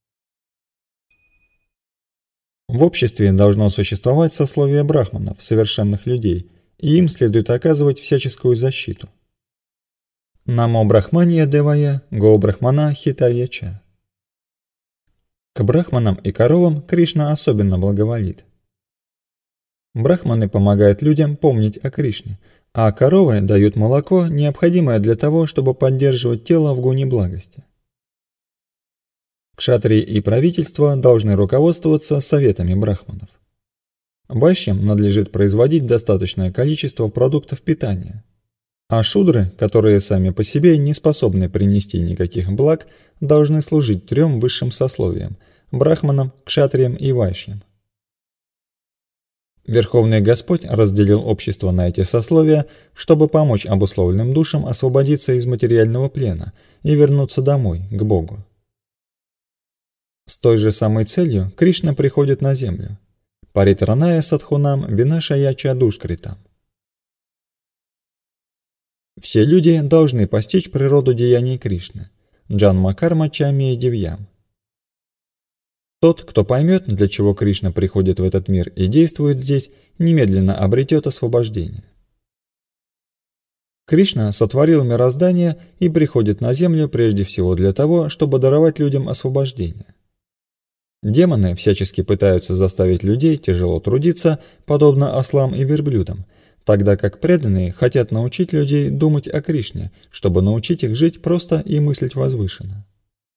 В обществе должно существовать сословие брахманов, совершенных людей, и им следует оказывать всяческую защиту. Намо брахмания девая, го брахмана хитая ча. К брахманам и коровам Кришна особенно благоволит. Брахманы помогают людям помнить о Кришне, а коровы дают молоко, необходимое для того, чтобы поддерживать тело в гуне благости. Кшатрии и правительство должны руководствоваться советами брахманов. Вайшьям надлежит производить достаточное количество продуктов питания, а шудры, которые сами по себе не способны принести никаких благ, должны служить 3 высшим сословиям – брахманам, кшатриям и вайшьям. Верховный Господь разделил общество на эти сословия, чтобы помочь обусловленным душам освободиться из материального плена и вернуться домой, к Богу. С той же самой целью Кришна приходит на землю. Паритараная садхунам винашая чадушкритам. Все люди должны постичь природу деяний Кришны. Джанма карма чами дивьям. Тот, кто поймет, для чего Кришна приходит в этот мир и действует здесь, немедленно обретет освобождение. Кришна сотворил мироздание и приходит на землю прежде всего для того, чтобы даровать людям освобождение. Демоны всячески пытаются заставить людей тяжело трудиться, подобно ослам и верблюдам, тогда как преданные хотят научить людей думать о Кришне, чтобы научить их жить просто и мыслить возвышенно.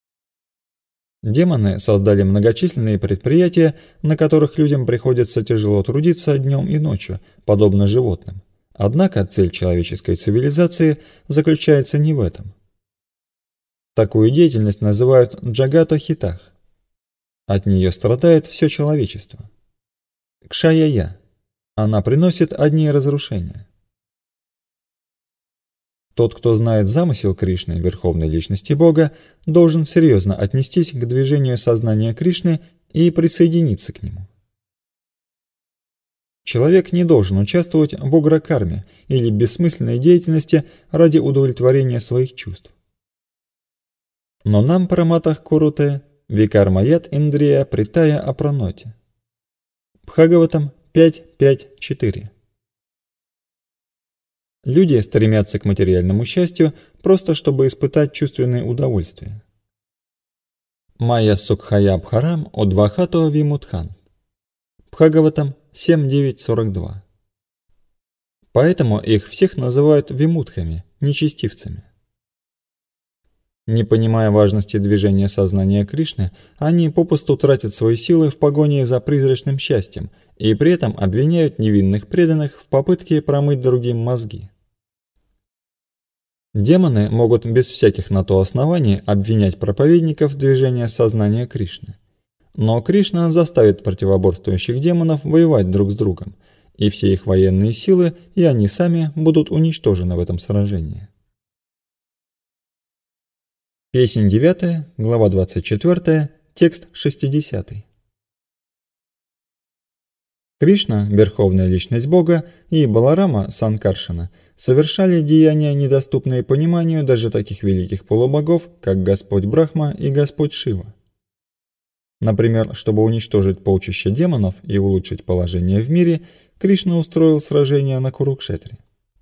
Демоны создали многочисленные предприятия, на которых людям приходится тяжело трудиться днем и ночью, подобно животным. Однако цель человеческой цивилизации заключается не в этом. Такую деятельность называют джагата-хитах. От нее страдает все человечество. Кшая-я. Она приносит одни разрушения. Тот, кто знает замысел Кришны, Верховной Личности Бога, должен серьезно отнестись к движению сознания Кришны и присоединиться к нему. Человек не должен участвовать в угра-карме или бессмысленной деятельности ради удовлетворения своих чувств. Но нам праматах куруте викармаят индрия притая апраноти. Бхагаватам 5.5.4. Люди стремятся к материальному счастью просто чтобы испытать чувственные удовольствия. Майя сукхая бхарам одвахато вимутхан. Бхагаватам 7.9.42. Поэтому их всех называют вимутхами, нечестивцами. Не понимая важности движения сознания Кришны, они попусту тратят свои силы в погоне за призрачным счастьем и при этом обвиняют невинных преданных в попытке промыть другим мозги. Демоны могут без всяких на то оснований обвинять проповедников движения сознания Кришны. Но Кришна заставит противоборствующих демонов воевать друг с другом, и все их военные силы и они сами будут уничтожены в этом сражении. Песнь 9, глава 24, текст 60. Кришна, Верховная Личность Бога, и Баларама, Санкаршана, совершали деяния, недоступные пониманию даже таких великих полубогов, как Господь Брахма и Господь Шива. Например, чтобы уничтожить полчища демонов и улучшить положение в мире, Кришна устроил сражение на Курукшетре.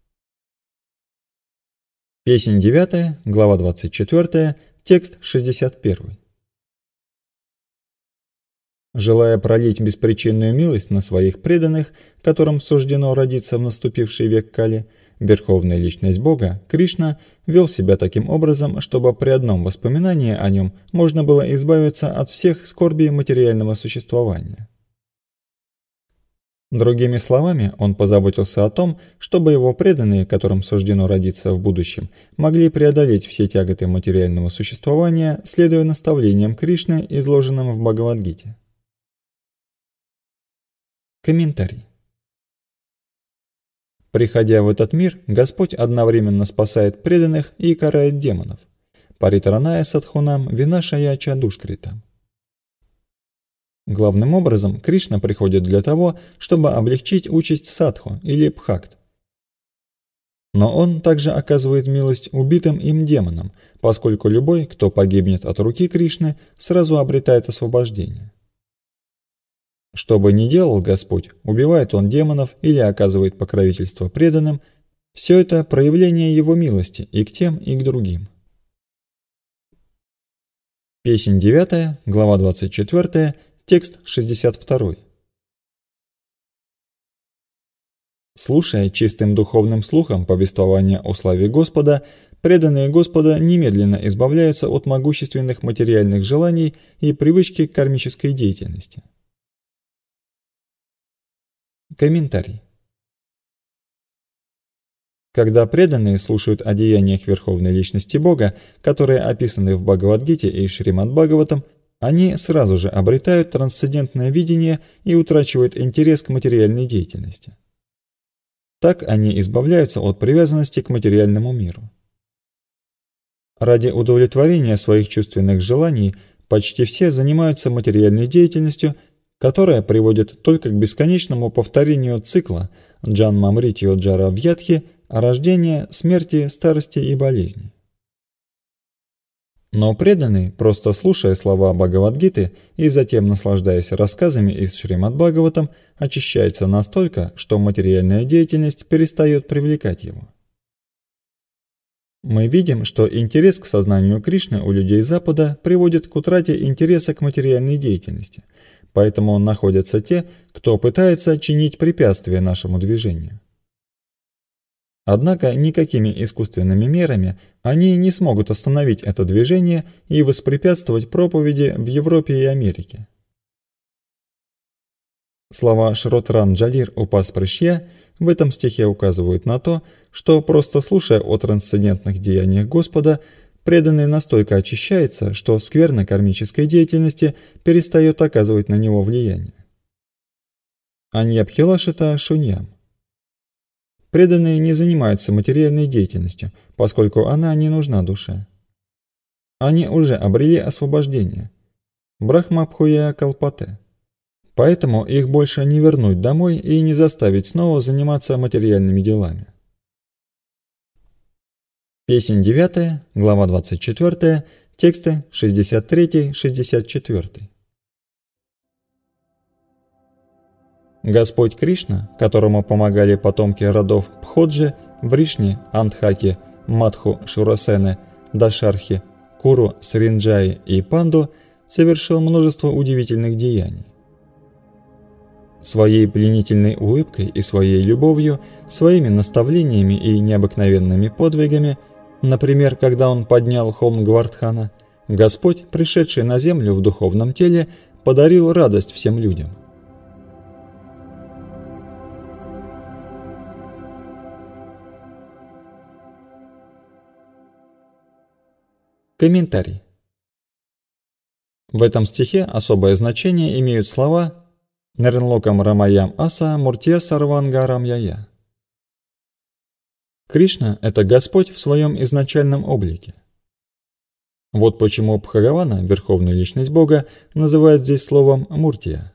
Песнь 9, глава 24, текст 61. Желая пролить беспричинную милость на своих преданных, которым суждено родиться в наступивший век Кали, Верховная Личность Бога, Кришна, вел себя таким образом, чтобы при одном воспоминании о нем можно было избавиться от всех скорбей материального существования. Другими словами, он позаботился о том, чтобы его преданные, которым суждено родиться в будущем, могли преодолеть все тяготы материального существования, следуя наставлениям Кришны, изложенным в Бхагавад-гите. Комментарий. Приходя в этот мир, Господь одновременно спасает преданных и карает демонов. Паритраная садхунам винашая чадушкритам. Главным образом, Кришна приходит для того, чтобы облегчить участь садху или бхакт. Но он также оказывает милость убитым им демонам, поскольку любой, кто погибнет от руки Кришны, сразу обретает освобождение. Что бы ни делал Господь, убивает он демонов или оказывает покровительство преданным, все это проявление Его милости и к тем, и к другим. Песнь 9, глава 24, текст 62. Слушая чистым духовным слухом повествования о славе Господа, преданные Господа немедленно избавляются от могущественных материальных желаний и привычки к кармической деятельности. Комментарий. Когда преданные слушают о деяниях Верховной Личности Бога, которые описаны в Бхагавад-гите и Шримад-Бхагаватам, они сразу же обретают трансцендентное видение и утрачивают интерес к материальной деятельности. Так они избавляются от привязанности к материальному миру. Ради удовлетворения своих чувственных желаний почти все занимаются материальной деятельностью, которая приводит только к бесконечному повторению цикла Джанмамритьо Джара Вьядхи рождения, смерти, старости и болезни. Но преданный, просто слушая слова Бхагавад-гиты и затем наслаждаясь рассказами из Шримад-Бхагаватам, очищается настолько, что материальная деятельность перестает привлекать его. Мы видим, что интерес к сознанию Кришны у людей Запада приводит к утрате интереса к материальной деятельности, поэтому находятся те, кто пытается чинить препятствия нашему движению. Однако никакими искусственными мерами они не смогут остановить это движение и воспрепятствовать проповеди в Европе и Америке. Слова Шротран Джалир Упас Пришья в этом стихе указывают на то, что просто слушая о трансцендентных деяниях Господа, преданный настолько очищается, что скверна кармической деятельности перестает оказывать на него влияние. Аньябхилашита Шуньям. Преданные не занимаются материальной деятельностью, поскольку она не нужна душе. Они уже обрели освобождение. Брахмабхуя Калпате. Поэтому их больше не вернуть домой и не заставить снова заниматься материальными делами. Песнь 9, глава 24, тексты 63-64. Господь Кришна, которому помогали потомки родов Пходжи, Вришни, Андхаки, Мадху, Шурасены, Дашархи, Куру, Сринджаи и Панду, совершил множество удивительных деяний. Своей пленительной улыбкой и своей любовью, своими наставлениями и необыкновенными подвигами, например, когда он поднял холм Гвардхана, Господь, пришедший на землю в духовном теле, подарил радость всем людям. Комментарий. В этом стихе особое значение имеют слова «Нернлокам рамаям аса муртья сарванга рамяя». Кришна – это Господь в своем изначальном облике. Вот почему Бхагавана, Верховная Личность Бога, называют здесь словом «муртия».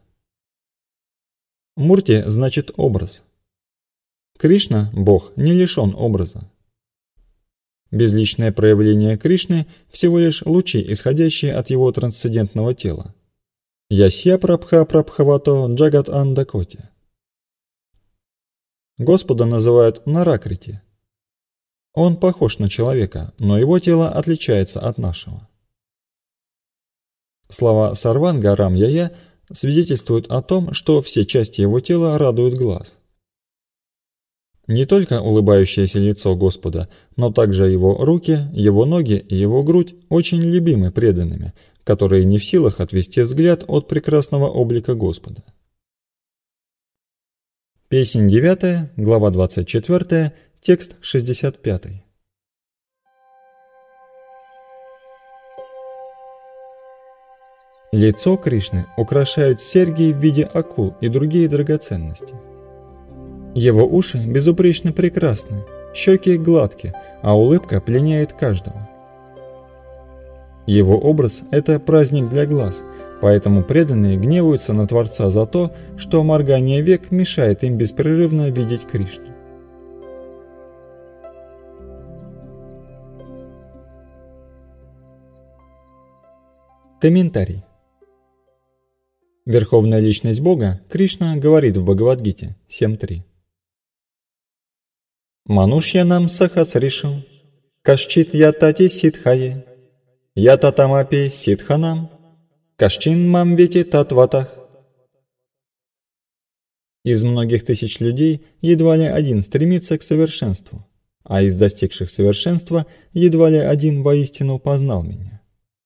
Мурти значит «образ». Кришна, Бог, не лишен образа. Безличное проявление Кришны – всего лишь лучи, исходящие от его трансцендентного тела. Ясья прабха прабхавато джагат андакоти. Господа называют Наракрити. Он похож на человека, но его тело отличается от нашего. Слова Сарванга Рамяя свидетельствуют о том, что все части его тела радуют глаз. Не только улыбающееся лицо Господа, но также его руки, его ноги и его грудь очень любимы преданными, которые не в силах отвести взгляд от прекрасного облика Господа. Песнь 9, глава 24, текст 65. Лицо Кришны украшают серьги в виде акул и другие драгоценности. Его уши безупречно прекрасны, щеки гладкие, а улыбка пленяет каждого. Его образ – это праздник для глаз, поэтому преданные гневаются на Творца за то, что моргание век мешает им беспрерывно видеть Кришну. Комментарий. Верховная Личность Бога, Кришна, говорит в Бхагавад-гите 7.3. Манушьянам сахацришу, кашчит ятати ситхае, ятатамапи ситханам, кашчин мам вети татватах. Из многих тысяч людей едва ли один стремится к совершенству, а из достигших совершенства едва ли один воистину познал меня.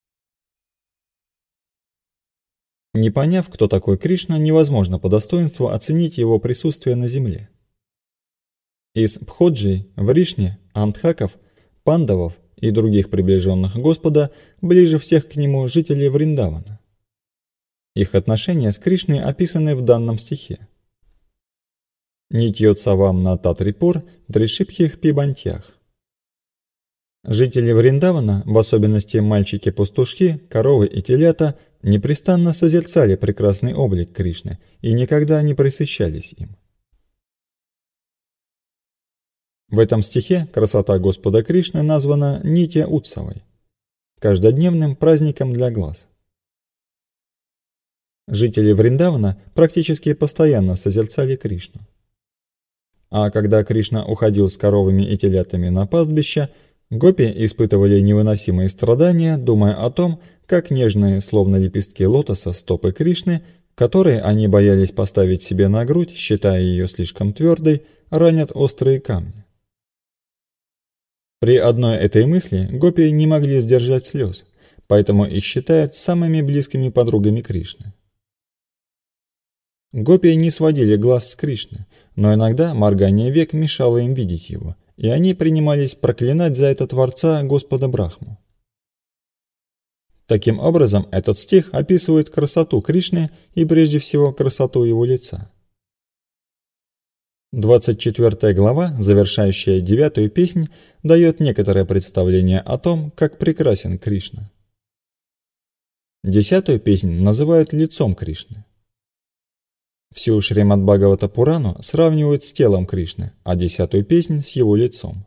Не поняв, кто такой Кришна, невозможно по достоинству оценить его присутствие на земле. Из Бходжи, Вришни, Андхаков, Пандавов и других приближенных Господа ближе всех к нему жители Вриндавана. Их отношения с Кришной описаны в данном стихе. Нитьотсавам на Татрипур, Дришипхих Пибантьях. Жители Вриндавана, в особенности мальчики-пастушки, коровы и телята, непрестанно созерцали прекрасный облик Кришны и никогда не пресыщались им. В этом стихе красота Господа Кришны названа Нитья Утсавой, каждодневным праздником для глаз. Жители Вриндавана практически постоянно созерцали Кришну. А когда Кришна уходил с коровами и телятами на пастбище, гопи испытывали невыносимые страдания, думая о том, как нежные, словно лепестки лотоса, стопы Кришны, которые они боялись поставить себе на грудь, считая ее слишком твердой, ранят острые камни. При одной этой мысли гопи не могли сдержать слез, поэтому их считают самыми близкими подругами Кришны. Гопи не сводили глаз с Кришны, но иногда моргание век мешало им видеть его, и они принимались проклинать за это Творца Господа Брахму. Таким образом, этот стих описывает красоту Кришны и прежде всего красоту его лица. 24 глава, завершающая 9-ю песнь, дает некоторое представление о том, как прекрасен Кришна. 10-ю песнь называют лицом Кришны. Всю Шримад Бхагавата Пурану сравнивают с телом Кришны, а 10-ю песнь с его лицом.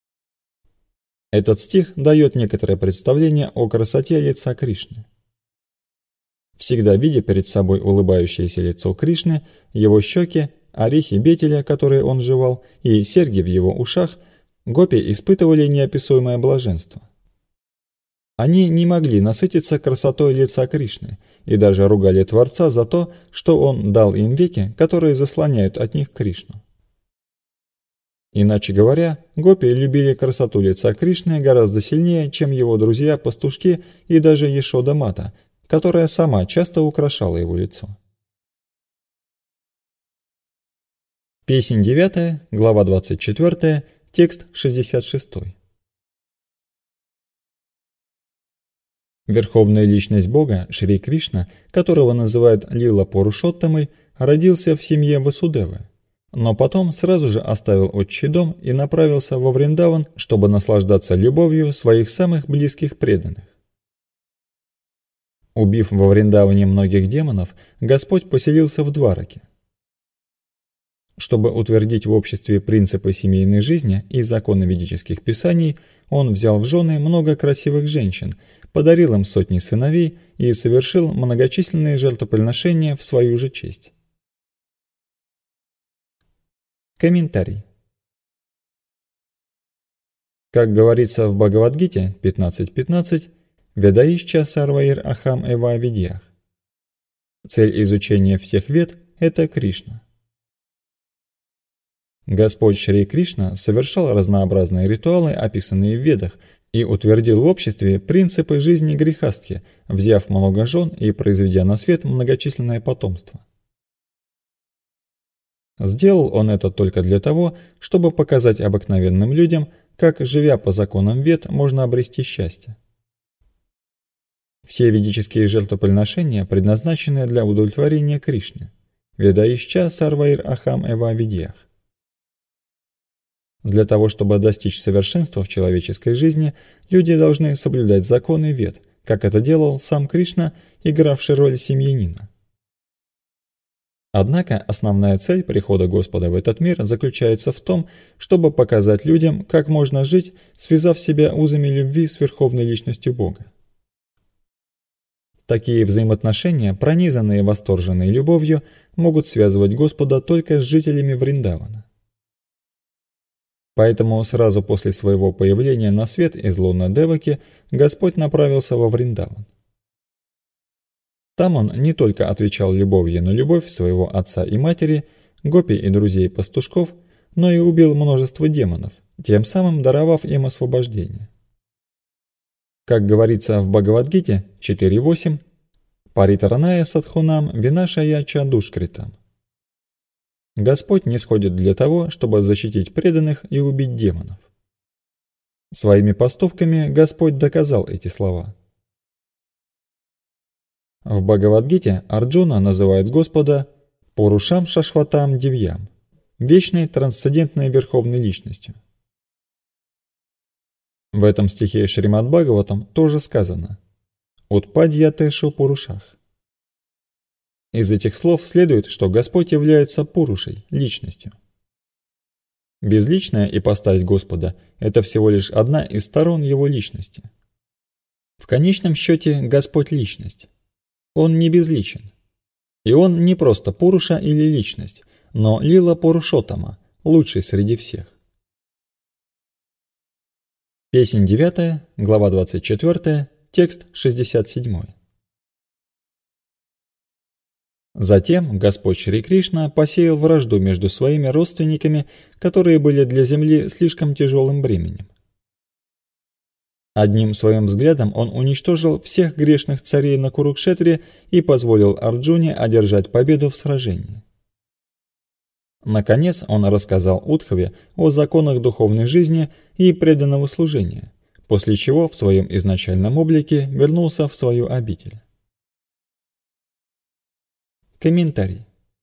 Этот стих дает некоторое представление о красоте лица Кришны. Всегда видя перед собой улыбающееся лицо Кришны, его щеки, орехи бетеля, которые он жевал, и серьги в его ушах, гопи испытывали неописуемое блаженство. Они не могли насытиться красотой лица Кришны и даже ругали Творца за то, что он дал им веки, которые заслоняют от них Кришну. Иначе говоря, гопи любили красоту лица Кришны гораздо сильнее, чем его друзья-пастушки и даже Яшода Мата, которая сама часто украшала его лицо. Песнь 9, глава 24, текст 66. Верховная личность Бога, Шри Кришна, которого называют Лила Пурушоттамой, родился в семье Васудевы, но потом сразу же оставил отчий дом и направился во Вриндаван, чтобы наслаждаться любовью своих самых близких преданных. Убив во Вриндаване многих демонов, Господь поселился в Двараке. Чтобы утвердить в обществе принципы семейной жизни и законы ведических писаний, он взял в жены много красивых женщин, подарил им сотни сыновей и совершил многочисленные жертвоприношения в свою же честь. Комментарий. Как говорится в Бхагавад-гите 15.15, «Ведаишча сарваир ахам эва видьях». Цель изучения всех вед – это Кришна. Господь Шри Кришна совершал разнообразные ритуалы, описанные в Ведах, и утвердил в обществе принципы жизни грехастхи, взяв много жен и произведя на свет многочисленное потомство. Сделал он это только для того, чтобы показать обыкновенным людям, как, живя по законам Вед, можно обрести счастье. Все ведические жертвоприношения предназначены для удовлетворения Кришны. Ведаишча сарваир ахам эва видьях. Для того, чтобы достичь совершенства в человеческой жизни, люди должны соблюдать законы Вед, как это делал сам Кришна, игравший роль семьянина. Однако основная цель прихода Господа в этот мир заключается в том, чтобы показать людям, как можно жить, связав себя узами любви с Верховной Личностью Бога. Такие взаимоотношения, пронизанные восторженной любовью, могут связывать Господа только с жителями Вриндавана. Поэтому сразу после своего появления на свет из лона Деваки Господь направился во Вриндаван. Там он не только отвечал любовью на любовь своего отца и матери, гопи и друзей-пастушков, но и убил множество демонов, тем самым даровав им освобождение. Как говорится в Бхагавад-гите 4.8, «Паритараная садхунам винашая чадушкритам». Господь нисходит для того, чтобы защитить преданных и убить демонов. Своими поступками Господь доказал эти слова. В Бхагавад-гите Арджуна называет Господа Пурушам Шашватам Дивьям, вечной трансцендентной верховной личностью. В этом стихе Шримад Бхагаватам тоже сказано «Утпадьятэшу Пурушах». Из этих слов следует, что Господь является Пурушей, личностью. Безличная ипостась Господа – это всего лишь одна из сторон Его личности. В конечном счете Господь – личность. Он не безличен. И Он не просто Пуруша или личность, но Лила Пурушоттама, лучший среди всех. Песнь 9, глава 24, текст 67. Затем Господь Шри Кришна посеял вражду между своими родственниками, которые были для земли слишком тяжелым бременем. Одним своим взглядом он уничтожил всех грешных царей на Курукшетре и позволил Арджуне одержать победу в сражении. Наконец он рассказал Удхаве о законах духовной жизни и преданного служения, после чего в своем изначальном облике вернулся в свою обитель. Комментарий.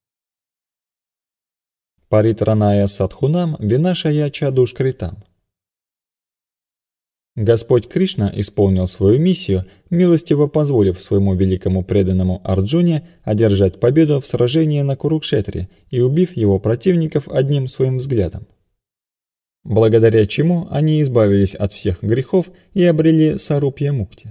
Паритраная садхунам винашая чадушкритам. Господь Кришна исполнил свою миссию, милостиво позволив своему великому преданному Арджуне одержать победу в сражении на Курукшетре и убив его противников одним своим взглядом. Благодаря чему они избавились от всех грехов и обрели сарупья-мукти.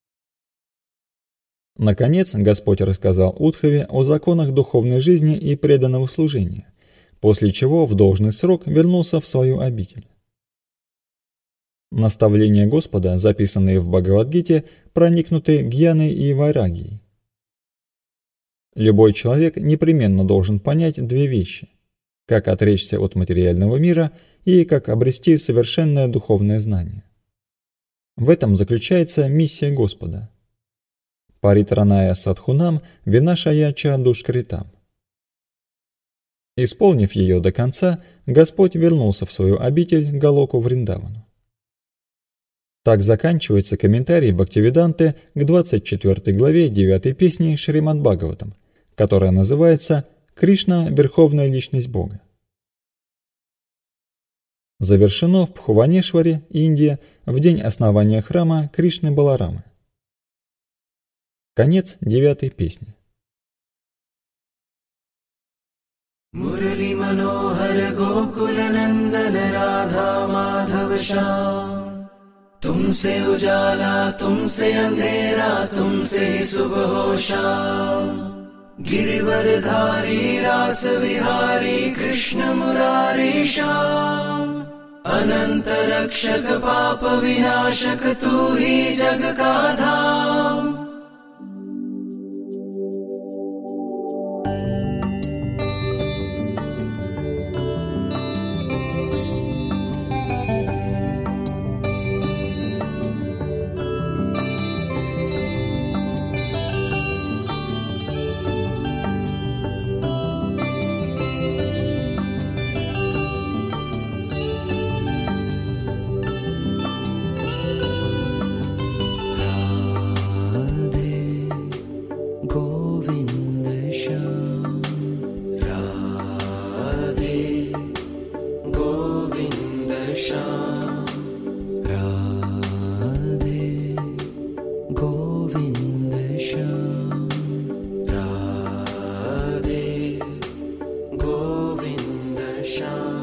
Наконец, Господь рассказал Удхаве о законах духовной жизни и преданного служения, после чего в должный срок вернулся в свою обитель. Наставления Господа, записанные в Бхагавад-гите, проникнуты гьяной и вайрагией. Любой человек непременно должен понять две вещи: как отречься от материального мира и как обрести совершенное духовное знание. В этом заключается миссия Господа. Паритраная садхунам винашая чадушкритам. Исполнив ее до конца, Господь вернулся в свою обитель Галоку Вриндавану. Так заканчивается комментарий Бхактивиданты к 24 главе 9 песни Шримад Бхагаватам, которая называется «Кришна – Верховная Личность Бога». Завершено в Бхуванешваре, Индия, в день основания храма Кришны Баларамы. Конец 9 песни. मुरली मनोहर गोकुल नंदन राधा माधव श्याम, तुमसे उजाला तुमसे अंधेरा तुमसे ही सुबह हो शाम। गिरिवरधारी रास विहारी कृष्ण मुरारी श्याम, अनंत रक्षक पाप विनाशक तू ही जग का धाम। Sham